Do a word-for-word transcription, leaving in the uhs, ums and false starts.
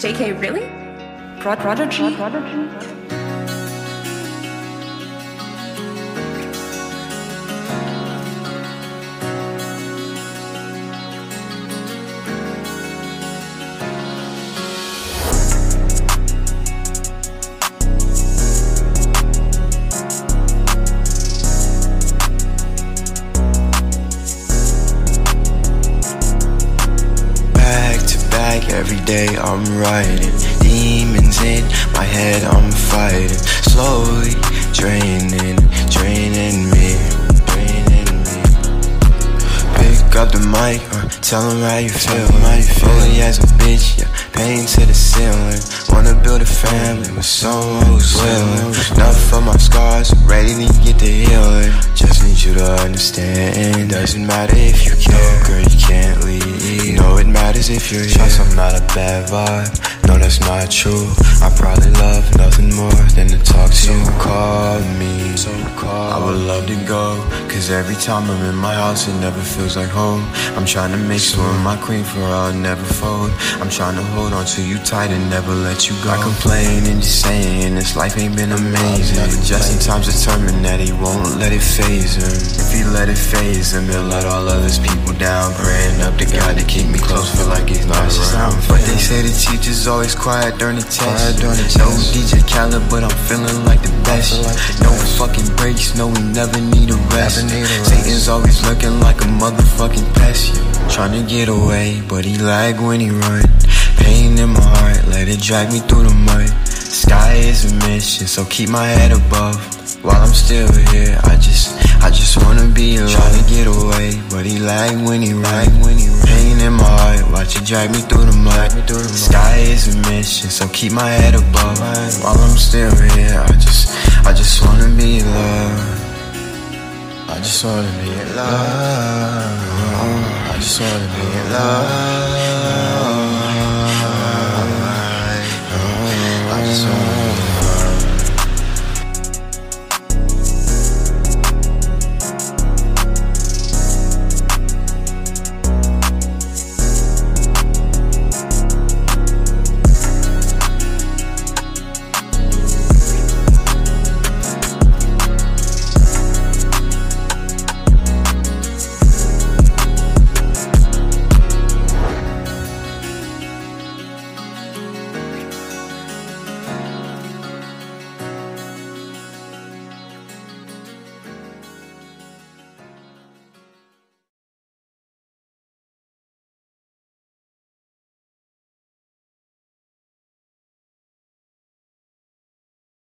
J K, really? Prod Prodigy? Prodigy? Every day I'm writing demons in my head, I'm fighting slowly, draining, draining me, draining me. Pick up the mic, uh, tell them how you feel, how you feel. Fully as a bitch, yeah, pain to the ceiling. Wanna build a family with someone who's willing. Enough of my scars, ready to get the healing. Just need you to understand, doesn't matter if you care, girl, you can't leave. No, it matters if you're here. Trust, I'm not a bad vibe, no, that's not true. I probably love nothing more than to talk to you. Call me, so call. I would love to go, cause every time I'm in my house it never feels like home. I'm trying to make sure my queen for I'll never fold. I'm trying to hold on to you tight and never let you go. I complain and just saying this life ain't been amazing. Just in times determined that he won't let it phase him. If he let it phase him, he'll let all of his people down. Praying up to God to keep me close, feel like he's not around. But they say the teacher's always quiet during the test. No D J Khaled, but I'm feeling like the best. No fucking breaks, no, we never need a rest. Satan's always looking like a motherfucking pest. Trying to get away, but he lag when he run. Pain in my heart, let it drag me through the mud. Sky is a mission, so keep my head above. While I'm still here, I just, I just wanna be alone. Trying to get away, but he lag when he run. Pain in my heart, watch it drag me through the mud. Sky is a mission, so keep my head above. While I'm still here, I just, I just wanna be loved. I just wanna be in love. I just wanna be in love. I just wanna